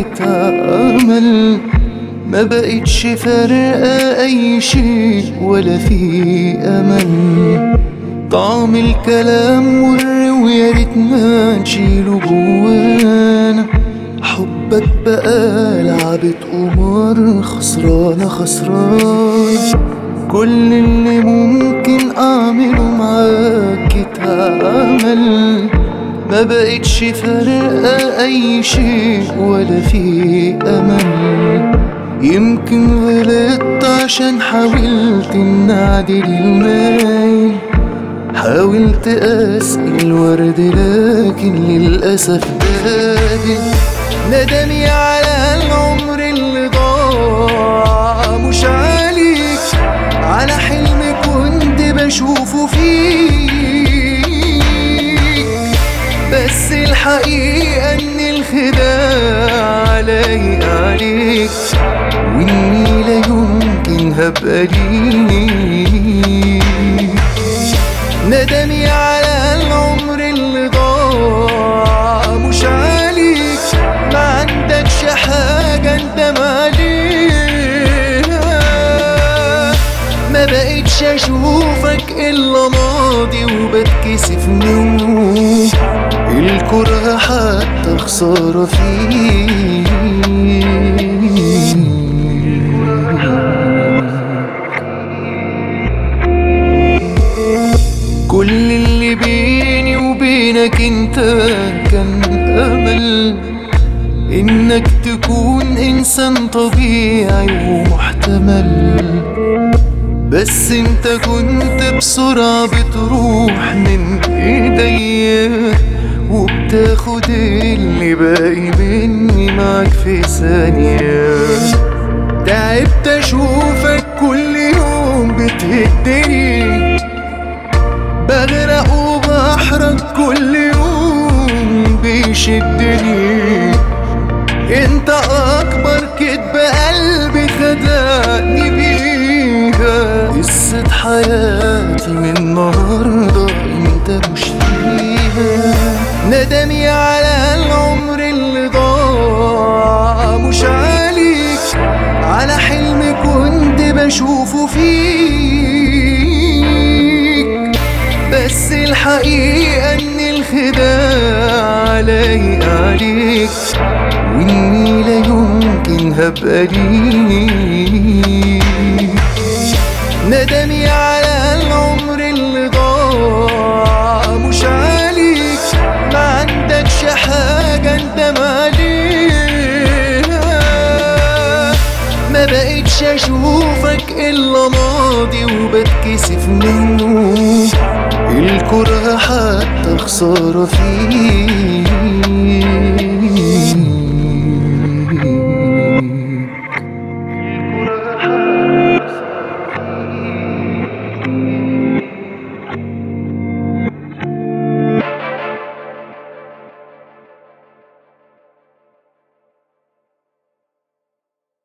حكة أمل، ما بقتش فارقة أي شيء ولا في أمل. طعم الكلام مر ويا ريتنا نشيله جوانا، حبك بقى لعبة قمار، خسرانة خسران. كل اللي ممكن أعمله معاك اتعمل، ما بقتش فارقة أي شيء ولا في أمل. يمكن غلطت عشان حاولت إن أعدل المايل، حاولت أسقي الورد لكن للأسف بادل. ندمي على العمر اللي ضاع مش عليك، على حلم كنت بشوفه فيك، بس الحقيقة إن الخداع لايق عليك، وإني لا يمكن هبقى ليك. ندمي على العمر اللي ضاع مش عليك، ما عندكش حاجة اندم عليها. ما بقتش اشوفك الا ماضي وبتكسف منه، الكره حتى خسارة فيه. كل اللي بيني وبينك انت كان امل، انك تكون انسان طبيعي ومحتمل، بس انت كنت بسرعة بتروح من ايديا، وبتاخد اللي باقي مني معاك في ثانية. تعبت اشوفك كل يوم بتهدني، بغرق وبحرك كل يوم بيشدني. انت اكبر كدب قلبي خدعني بيها، قصة حياتي من النهاردة انت مش فيها. ندمي على العمر اللي ضاع مش عليك، على حلم كنت بشوفه فيك، بس الحقيقة ان الخداع لايق عليك، واني لا يمكن هبقى ليك. ندمي على العمر اللي ضاع مش عليك، ما عندكش حاجة اندم عليها. ما بقتش اشوفك الا ماضي وبتكسف منه، الكره حتى خسارة فيه.